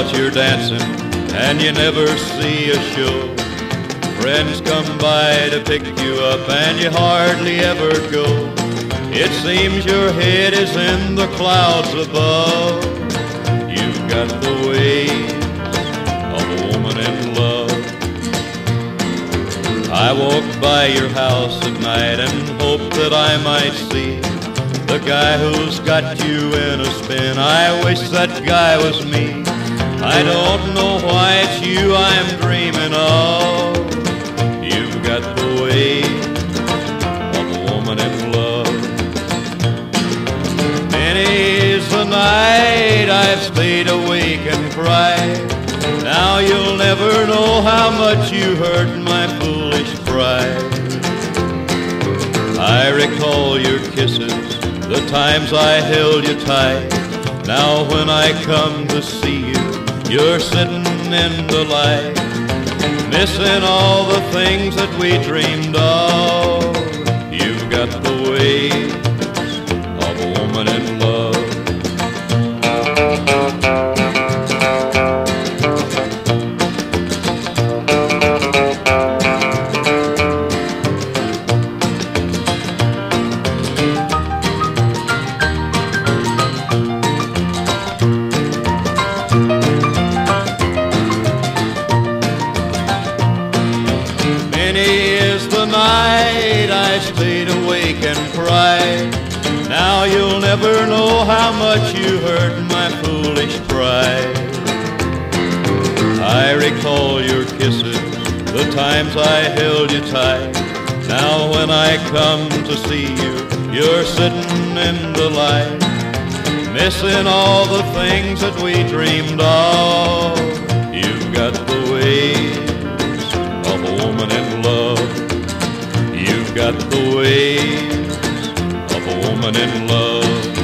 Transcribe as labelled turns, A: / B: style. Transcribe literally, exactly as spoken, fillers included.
A: out you're dancing and you never see a show. Friends come by to pick you up and you hardly ever go. It seems your head is in the clouds above. You've got the ways of a woman in love. I walk by your house at night and hope that I might see the guy who's got you in a spin. I wish that guy was me. I don't know why it's you I'm dreaming of. You've got the ways of a woman in love. Many's the night I've stayed awake and cried. Now you'll never know how much you hurt my foolish pride. I recall your kisses, the times I held you tight. Now when I come to see you, you're sitting in the light, missing all the things that we dreamed of. You've got the ways of a woman in love. Night I stayed awake and cried. Now you'll never know how much you hurt my foolish pride. I recall your kisses, the times I held you tight. Now when I come to see you, you're sitting in the light, missing all the things that we dreamed of. You've got the ways of a woman in love. You've got the ways of a woman in love.